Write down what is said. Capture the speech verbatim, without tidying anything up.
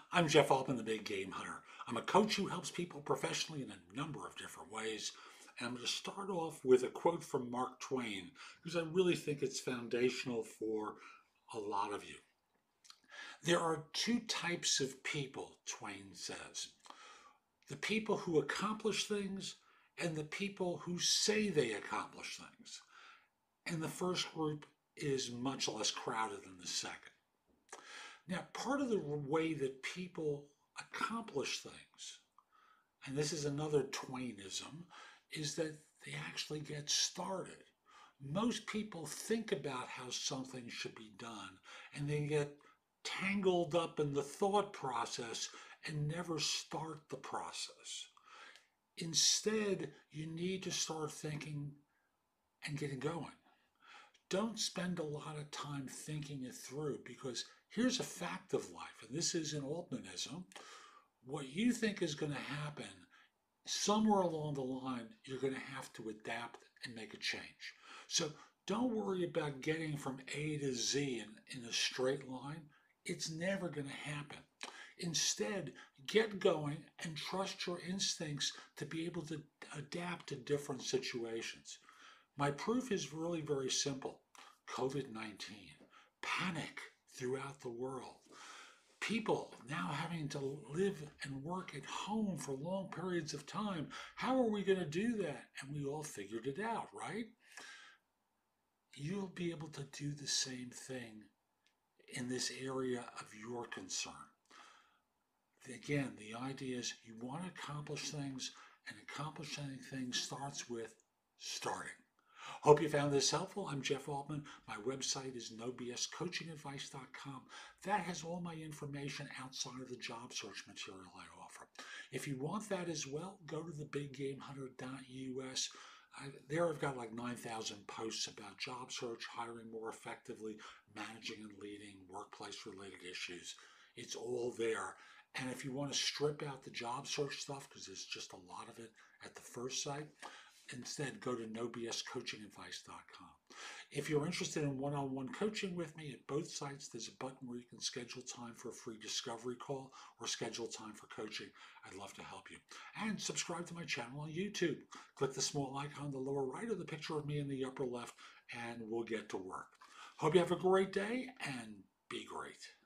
I'm Jeff Altman, the Big Game Hunter. I'm a coach who helps people professionally in a number of different ways. And I'm going to start off with a quote from Mark Twain, because I really think it's foundational for a lot of you. There are two types of people, Twain says: the people who accomplish things and the people who say they accomplish things. And the first group is much less crowded than the second. Now, part of the way that people accomplish things, and this is another Twainism, is that they actually get started. Most people think about how something should be done and they get tangled up in the thought process and never start the process. Instead, you need to start thinking and getting going. Don't spend a lot of time thinking it through, because here's a fact of life, and this is an Altmanism. What you think is going to happen, somewhere along the line, you're going to have to adapt and make a change. So don't worry about getting from A to Z in, in a straight line. It's never going to happen. Instead, get going and trust your instincts to be able to adapt to different situations. My proof is really very simple. COVID nineteen, panic throughout the world, people now having to live and work at home for long periods of time. How are we going to do that? And we all figured it out, right? You'll be able to do the same thing in this area of your concern. Again, the idea is you want to accomplish things, and accomplishing things starts with starting. Hope you found this helpful. I'm Jeff Altman. My website is no b s coaching advice dot com. That has all my information outside of the job search material I offer. If you want that as well, go to the big game hunter dot u s. I, there I've got like nine thousand posts about job search, hiring more effectively, managing and leading, workplace-related issues. It's all there. And if you want to strip out the job search stuff, because there's just a lot of it at the first site, instead go to no b s coaching advice dot com. If you're interested in one-on-one coaching with me at both sites, there's a button where you can schedule time for a free discovery call or schedule time for coaching. I'd love to help you. And subscribe to my channel on YouTube. Click the small icon in the lower right or the picture of me in the upper left, and we'll get to work. Hope you have a great day, and be great.